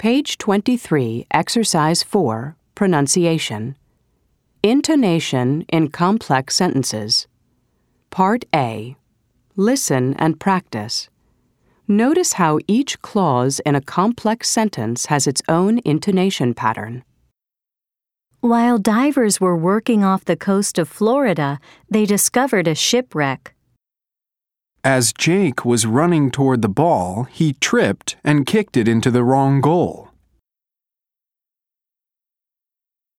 Page 23, Exercise 4, Pronunciation. Intonation in complex sentences. Part A. Listen and practice. Notice how each clause in a complex sentence has its own intonation pattern. While divers were working off the coast of Florida, they discovered a shipwreck. As Jake was running toward the ball, he tripped and kicked it into the wrong goal.